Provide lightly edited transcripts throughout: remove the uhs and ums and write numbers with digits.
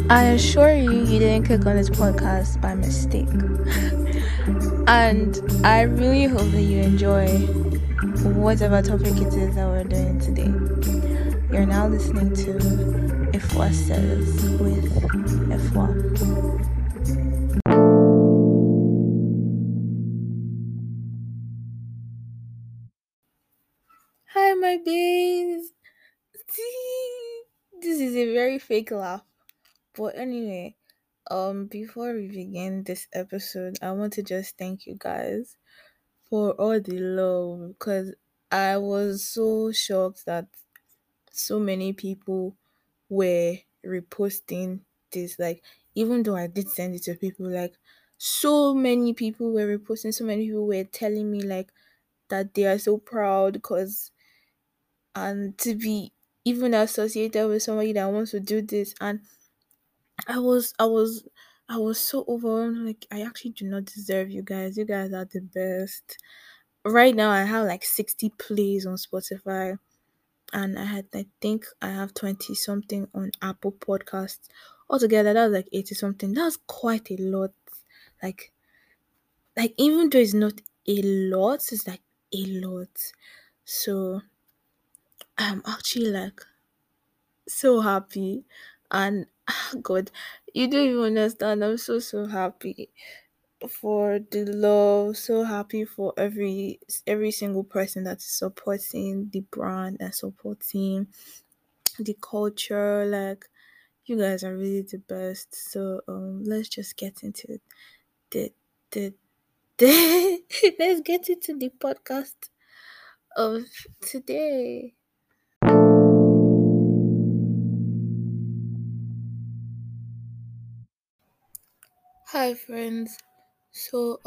I assure you, you didn't click on this podcast by mistake. And I really hope that you enjoy whatever topic it is that we're doing today. You're now listening to Ifwa Says with Ifwa. Hi, my babes. This is a very fake laugh. But anyway, before we begin this episode, I want to just thank you guys for all the love because I was so shocked that so many people were reposting this. Like, even though I did send it to people, like, so many people were reposting, so many people were telling me, like, that they are so proud because, and to be even associated with somebody that wants to do this. And I was so overwhelmed. Like, I actually do not deserve you guys. You guys are the best. Right now, I have like 60 plays on Spotify, and I think I have 20 something on Apple Podcasts. Altogether, that's like 80 something. That's quite a lot. Like, even though it's not a lot, it's like a lot. So I'm actually like so happy, and God, you don't even understand. I'm so happy for the love, so happy for every single person that's supporting the brand and supporting the culture. Like, you guys are really the best. So let's just get into the the, the let's get into the podcast of today. Hi friends. So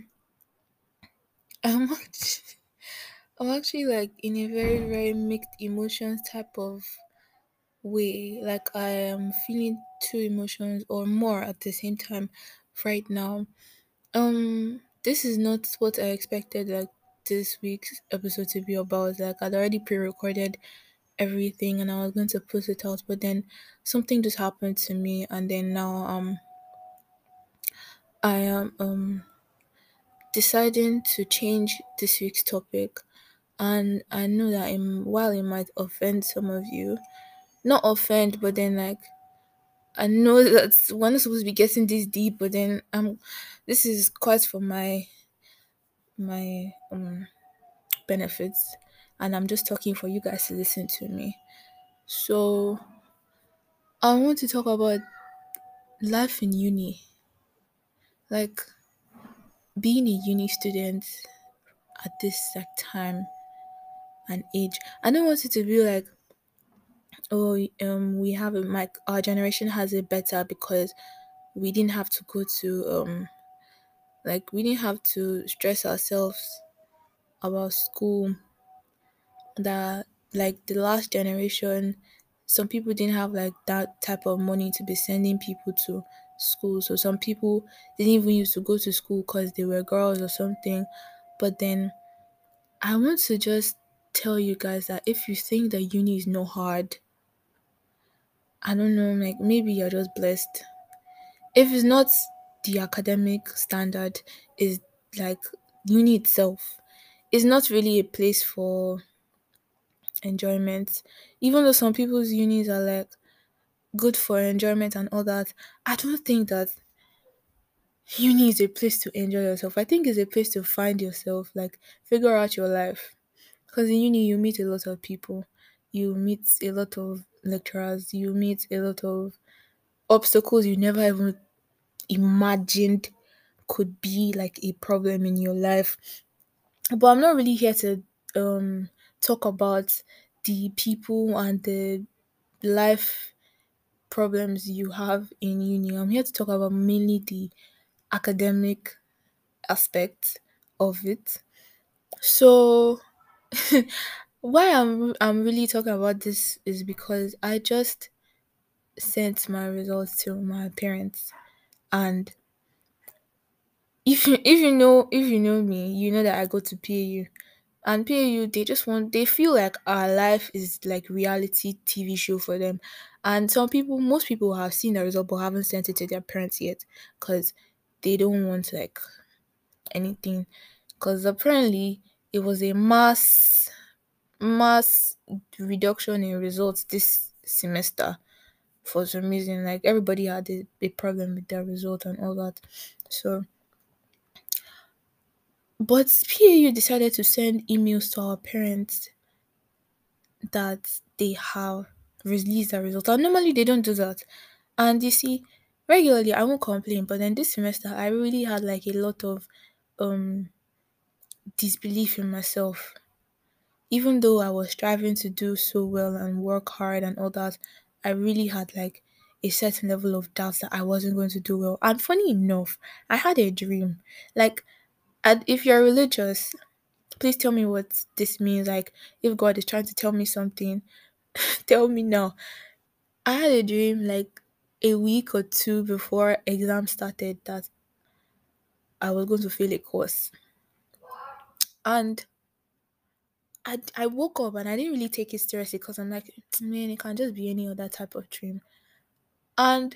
I'm actually, I'm actually like in a very mixed emotions type of way. Like, I am feeling two emotions or more at the same time right now. This is not what I expected, like, this week's episode to be about. Like, I'd already pre-recorded everything and I was going to put it out, but then something just happened to me, and then now I am deciding to change this week's topic. And I know that while it might offend some of you, not offend, but then, like, I know that we're not supposed to be getting this deep, but then this is quite for my benefits, and I'm just talking for you guys to listen to me. So I want to talk about life in uni, like being a uni student at this like time and age. I don't want it to be like, oh, we have it, like, our generation has it better because we didn't have to go to like, we didn't have to stress ourselves about school. That, like, the last generation, some people didn't have like that type of money to be sending people to school, so some people didn't even used to go to school because they were girls or something. But then I want to just tell you guys that if you think that uni is not hard, I don't know, like, maybe you're just blessed. If it's not the academic standard, is like, uni itself is not really a place for enjoyment. Even though some people's unis are like good for enjoyment and all that, I don't think that uni is a place to enjoy yourself. I think it's a place to find yourself, like, figure out your life. Because in uni you meet a lot of people, you meet a lot of lecturers, you meet a lot of obstacles you never even imagined could be like a problem in your life. But I'm not really here to talk about the people and the life problems you have in uni. I'm here to talk about mainly the academic aspect of it. So why I'm really talking about this is because I just sent my results to my parents, and if you know me, you know that I go to PAU. And PAU, they feel like our life is like reality TV show for them. And most people have seen the result but haven't sent it to their parents yet because they don't want like anything. Because apparently it was a mass reduction in results this semester for some reason. Like everybody had a problem with their result and all that. So, but PAU decided to send emails to our parents that they have released the result. And normally they don't do that. And you see, regularly I won't complain, but then this semester I really had like a lot of um disbelief in myself. Even though I was striving to do so well and work hard and all that, I really had like a certain level of doubt that I wasn't going to do well. And funny enough, I had a dream. Like, if you're religious, please tell me what this means. Like, if God is trying to tell me something, tell me now. I had a dream like a week or two before exam started that I was going to fail a course. And I woke up and I didn't really take it seriously because I'm like, man, it can just be any other type of dream. And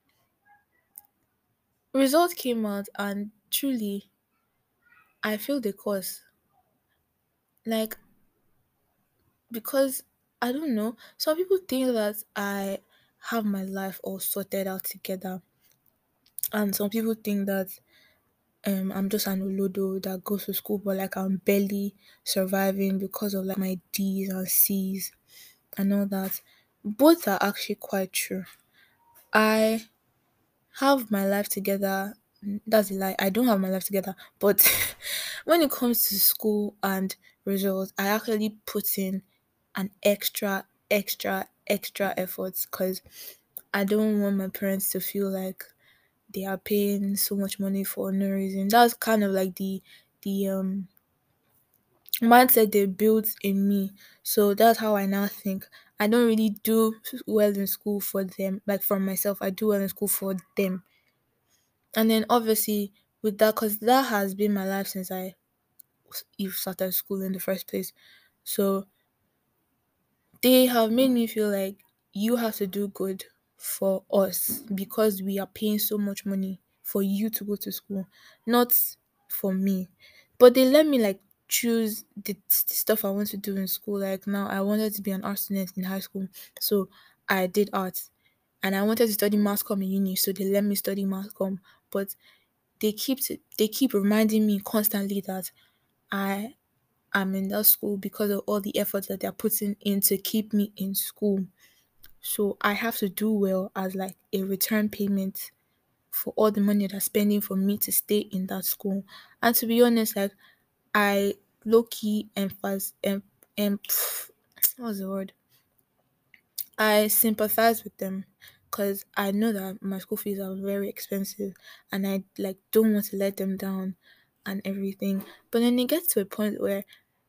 result came out and truly I failed the course. Like, because I don't know, some people think that I have my life all sorted out together. And some people think that I'm just an olodo that goes to school, but like I'm barely surviving because of like my D's and C's and all that. Both are actually quite true. I have my life together. That's a lie. I don't have my life together. But when it comes to school and results, I actually put in an extra efforts because I don't want my parents to feel like they are paying so much money for no reason. That's kind of like the mindset they built in me. So that's how I now think. I don't really do well in school for them, like for myself. I do well in school for them. And then obviously with that, because that has been my life since I even started school in the first place. So they have made me feel like you have to do good for us because we are paying so much money for you to go to school, not for me. But they let me like choose the stuff I want to do in school. Like now, I wanted to be an art student in high school, so I did art, and I wanted to study mass comm in uni, so they let me study mass comm. But they keep reminding me constantly that I am in that school because of all the efforts that they're putting in to keep me in school. So I have to do well as like a return payment for all the money they're spending for me to stay in that school. And to be honest, like I low key emphasize what's the word? I sympathize with them because I know that my school fees are very expensive and I like don't want to let them down and everything. But then it gets to a point where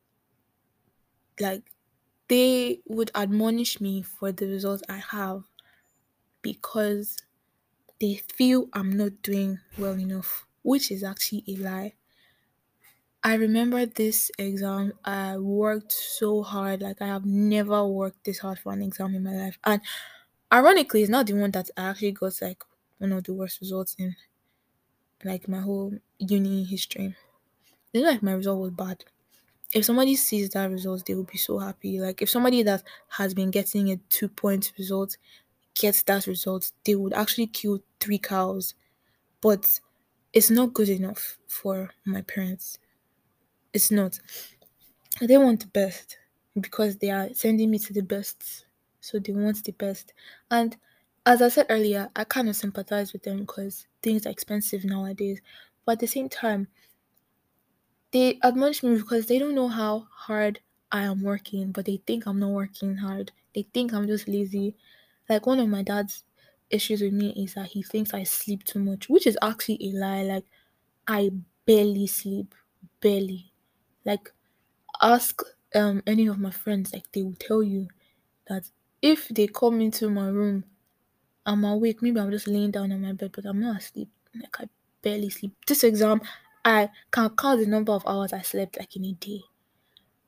like they would admonish me for the results I have because they feel I'm not doing well enough, which is actually a lie. I remember this exam, I worked so hard, like I have never worked this hard for an exam in my life. And ironically, it's not the one that I actually got like one of the worst results in like my whole uni history. It's not like my result was bad. If somebody sees that result, they will be so happy. Like if somebody that has been getting a 2 point result gets that result, they would actually kill 3 cows. But it's not good enough for my parents. It's not. They want the best because they are sending me to the best. So they want the best. And as I said earlier, I kind of sympathize with them because things are expensive nowadays. But at the same time, they admonish me because they don't know how hard I am working, but they think I'm not working hard. They think I'm just lazy. Like one of my dad's issues with me is that he thinks I sleep too much, which is actually a lie. Like I barely sleep. Barely. Like ask any of my friends, like they will tell you that if they come into my room, I'm awake. Maybe I'm just laying down on my bed, but I'm not asleep. Like I barely sleep. This exam, I can count the number of hours I slept like in a day.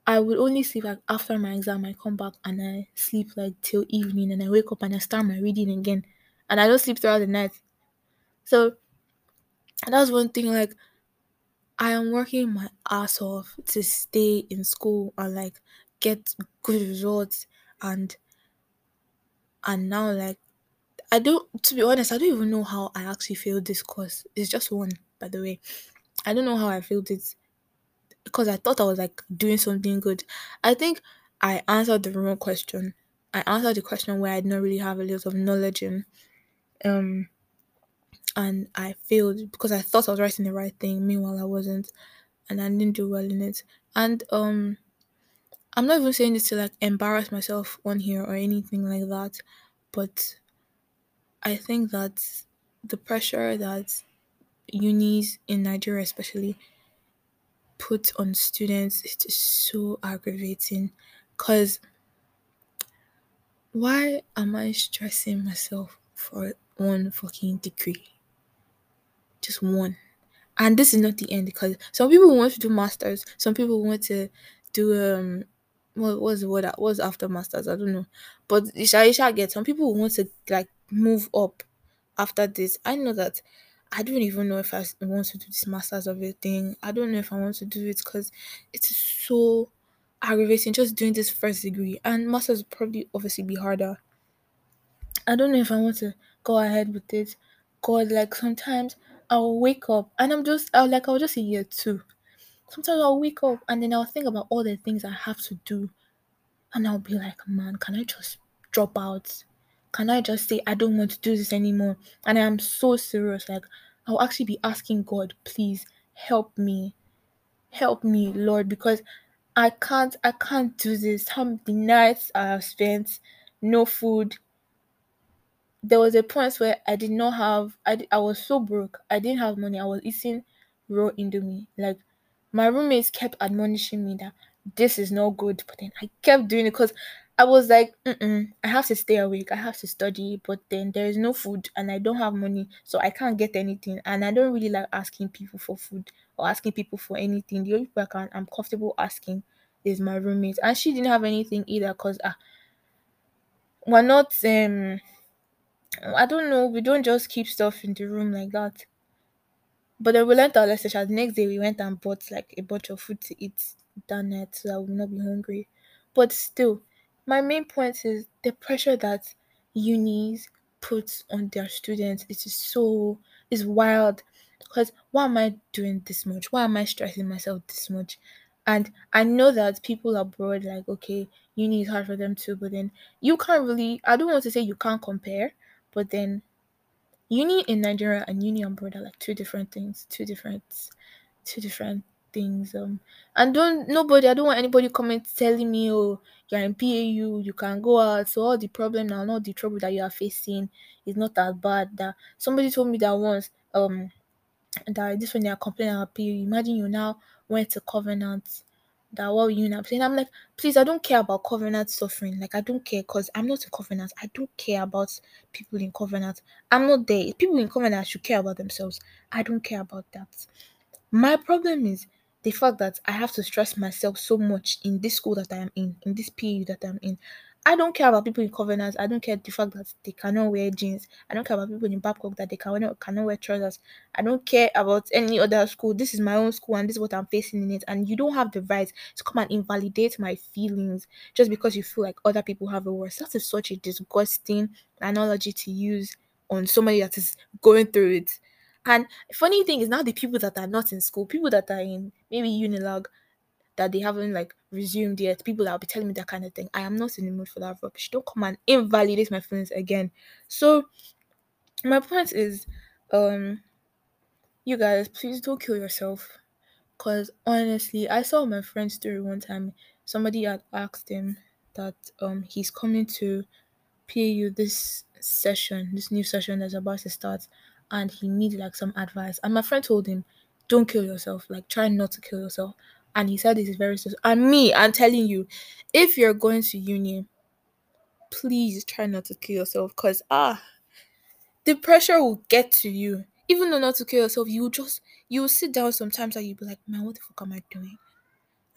I would only sleep like after my exam. I come back and I sleep like till evening, and I wake up and I start my reading again, and I don't sleep throughout the night. So that's one thing. Like, I am working my ass off to stay in school and like get good results, and now like I don't, to be honest, I don't even know how I actually failed this course. It's just one, by the way. I don't know how I failed it because I thought I was like doing something good. I think I answered the wrong question. I answered the question where I didn't really have a lot of knowledge in, um, and I failed because I thought I was writing the right thing. Meanwhile, I wasn't, and I didn't do well in it. And I'm not even saying this to like embarrass myself on here or anything like that, but I think that the pressure that unis in Nigeria especially put on students is just so aggravating. Cause why am I stressing myself for one fucking degree? Just one. And this is not the end because some people want to do masters, some people want to do what was the word that was after masters, I don't know. But you shall get some people want to like move up after this. I know that I don't even know if want to do this masters of a thing. I don't know if I want to do it because it's so aggravating just doing this first degree, and masters will probably obviously be harder. I don't know if I want to go ahead with it. God, like sometimes I'll wake up and I'll just say year two. Sometimes I'll wake up and then I'll think about all the things I have to do, and I'll be like, man, can I just drop out? Can I just say I don't want to do this anymore? And I am so serious. Like, I'll actually be asking God, please help me, Lord, because I can't do this. How many nights I have spent, no food. There was a point where I did not have I was so broke. I didn't have money. I was eating raw indomie. Like, my roommates kept admonishing me that this is not good, but then I kept doing it because I was like, I have to stay awake. I have to study, but then there is no food and I don't have money, so I can't get anything. And I don't really like asking people for food or asking people for anything. The only people I'm comfortable asking is my roommate, and she didn't have anything either because we're not I don't know. We don't just keep stuff in the room like that. But then we learned our lesson. The next day, we went and bought like a bunch of food to eat that night so that we will not be hungry. But still, my main point is the pressure that unis put on their students is wild. Because why am I doing this much? Why am I stressing myself this much? And I know that people abroad, like, okay, uni is hard for them too, but then you can't really, I don't want to say you can't compare, but then uni in Nigeria and uni abroad are like two different things, two different things. And I don't want anybody coming telling me, oh, you're in PAU, you can go out, so all the problem now, not the trouble that you are facing is not as bad. That somebody told me that once, that this when they are complaining about PAU, imagine you now went to Covenant, that what will you now saying? I'm like, please, I don't care about Covenant suffering. Like, I don't care because I'm not in Covenant. I don't care about people in Covenant. I'm not there. People in Covenant should care about themselves. I don't care about that. My problem is the fact that I have to stress myself so much in this school that I am in this PU that I'm in. I don't care about people in Covenant. I don't care the fact that they cannot wear jeans. I don't care about people in Babcock that they cannot wear trousers. I don't care about any other school. This is my own school and this is what I'm facing in it. And you don't have the right to come and invalidate my feelings just because you feel like other people have it worse. That is such a disgusting analogy to use on somebody that is going through it. And funny thing is now the people that are not in school, people that are in maybe Unilag that they haven't like resumed yet, people that will be telling me that kind of thing. I am not in the mood for that rubbish. Don't come and invalidate my feelings again. So my point is, um, you guys, please don't kill yourself. Cause honestly, I saw my friend's story one time. Somebody had asked him that he's coming to PAU this new session that's about to start, and he needed like some advice. And my friend told him, "Don't kill yourself. Like, try not to kill yourself." And he said this is very serious. And me, I'm telling you, if you're going to uni, please try not to kill yourself, cause the pressure will get to you. Even though not to kill yourself, you will sit down sometimes and you'll be like, man, what the fuck am I doing?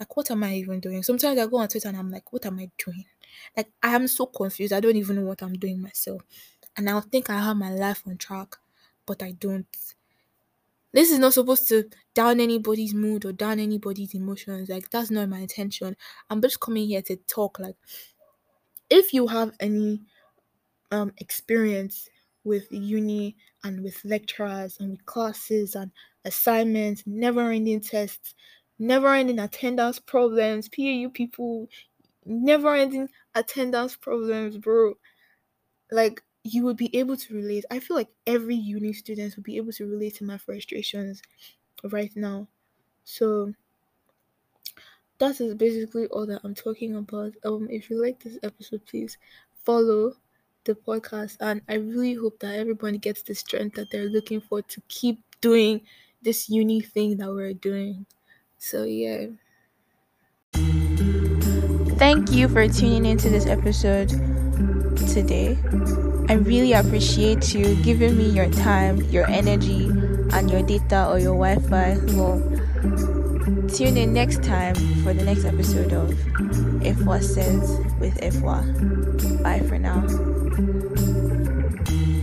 Like, what am I even doing? Sometimes I go on Twitter and I'm like, what am I doing? Like, I am so confused. I don't even know what I'm doing myself. And I'll think I have my life on track, but I don't. This is not supposed to down anybody's mood or down anybody's emotions. Like, that's not my intention. I'm just coming here to talk. Like, if you have any experience with uni and with lecturers and with classes and assignments, never ending tests, never ending attendance problems, PAU people, never ending attendance problems, bro. Like, you would be able to relate. I feel like every uni student would be able to relate to my frustrations right now. So that is basically all that I'm talking about. If you like this episode, please follow the podcast, and I really hope that everybody gets the strength that they're looking for to keep doing this uni thing that we're doing. So yeah. Thank you for tuning into this episode today. I really appreciate you giving me your time, your energy, and your data or your Wi-Fi. Well, tune in next time for the next episode of Efwa Says with Efwa. Bye for now.